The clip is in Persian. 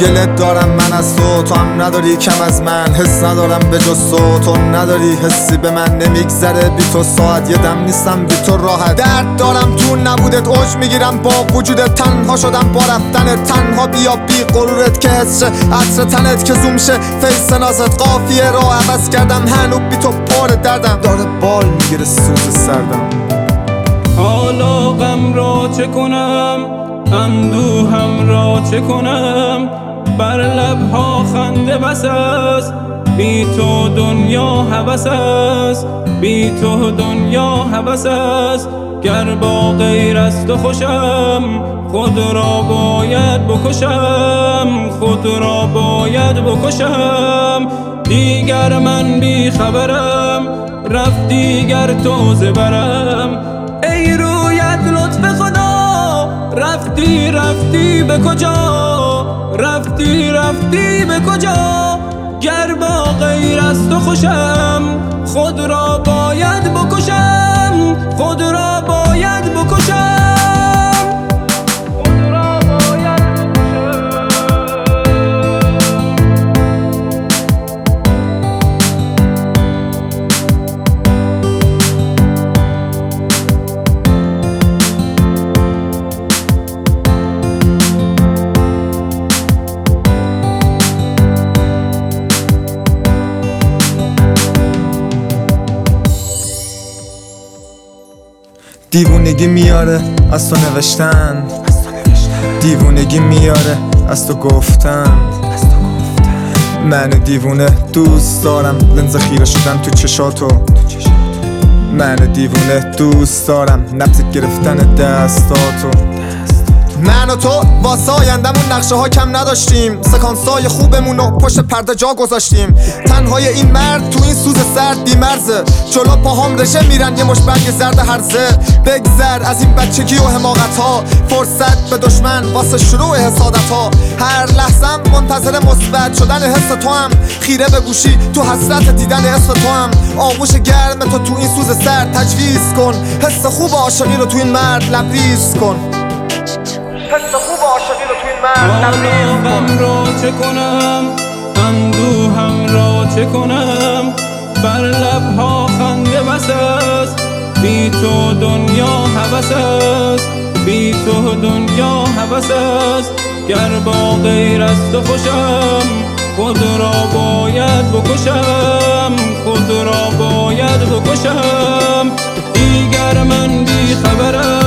گلت دارم من از تو هم نداری کم از من. حس ندارم به جز تو نداری حسی به من. نمیگذره بی تو ساعت، یه دم نیستم بی تو راحت. درد دارم تو نبودت، اوج میگیرم با وجودت. تنها شدم با رفتنت، تنها بیا بی غرورت که حس عطر تنت که زوم شه فیس نازت. قافیه رو عوض کردم هنوز بی تو پر دردم داره بال میگیره سوز سردم. حالا غم را چه کنم، اندوهم را چه کنم، بر لبها خنده بس است، بی تو دنیا هوس است، بی تو دنیا هوس است. گر با غیر از تو خوشم، خود را باید بکشم، خود را باید بکشم. دیگر من بی خبرم، رفت دیگر تو زبرم. ای رویت لطف خدا، رفتی رفتی به کجا، رفتی رفتی به کجا. گر با غیر از تو خوشم، خود را باید بکشم، خود را باید بکشم. دیوونگی میاره از تو نوشتن، دیوونگی میاره از تو گفتن. من دیوونه دوست دارم لنز خیره شدن تو چشاتو. من دیوونه دوست دارم نبض گرفتن دستاتو. من و تو واسه آیندمون نقشه ها کم نداشتیم، سکانسای خوبمونو پشت پرده جا گذاشتیم. تنهای این مرد تو این سوز سرد بی مرزه، جلو پاهام رژه میرن یه مش برگ زرد هرزه. بگذر از این بچگی و حماقت ها، فرصت به دشمن واسه شروع حسادت ها. هر لحظم منتظر مثبت شدن حس تو هم، خیره به گوشی تو حسرت دیدن اسم تو هم. آغوش گرم تو این سوز سرد تجویز کن، حس خوب عاشقی رو تو این مرد لبریز کن. حس خوب عاشقی رو تو این مرد حالا غم را چه کنم، اندوهم را چه کنم، بر لبها خنده بس است، بی تو دنیا هوس است، بی تو دنیا هوس است. گر با غیر از تو خوشم، خود را باید بکشم، خود را باید بکشم. دیگر من بی خبرم،